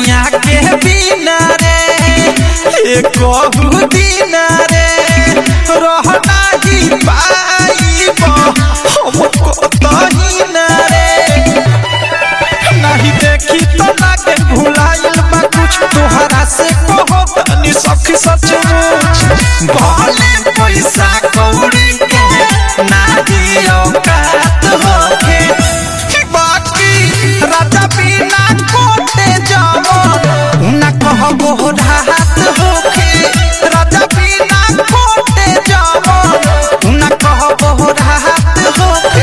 सैया के बिना रे कहू दिन रे रहना ही पाइब हमको तही न रे नहीं देखी तो लागे भुलाइल बा कुछ तोहरा से कहो तनी सखी सचमुच भले पैसा कौड़ी के नाही औकात होके बाकी राजा बिना कोटे जाओ ना कहबो राहत होके राजा बिना कोटे जाओ ना कहबो राहत होके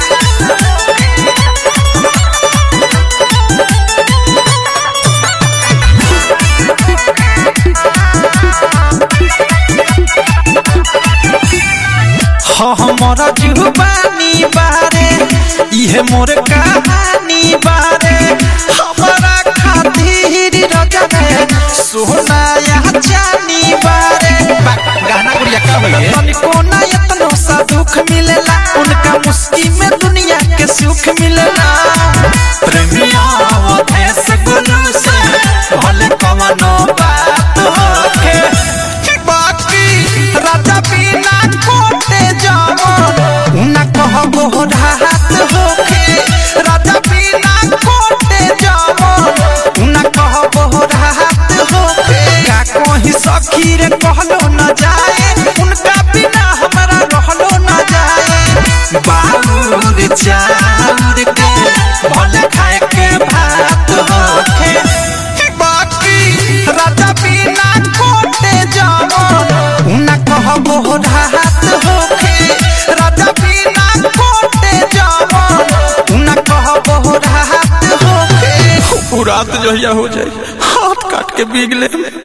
हमारा जुबानी बारे इहे मोर कहानी बारे हमारा खातिर रजा रे सोना या चानी बारे गाना गुड़िया का भइले तनिको ना इतना सा दुख मिलेला उनका मुस्की में दुनिया के सुख मिलेला प्रेमिया देश गुरु से भले कवनो बात होके बाकी राजा बिना कोटे जाओ ना कहबो राहत होके राजा बिना कोटे जाओ ना कहबो राहत होके का कोई सखी रे कहलो न जाए उनका बिना हमरा रहलो न जाए बाउर चाउर के भले खाए के भात होके बाकी राजा बिना कोटे जाओ ना कहबो राहत होके राजा बिना कोटे जाओ ना कहबो राहत होके रात जो हो जाए हाथ काट के बीगले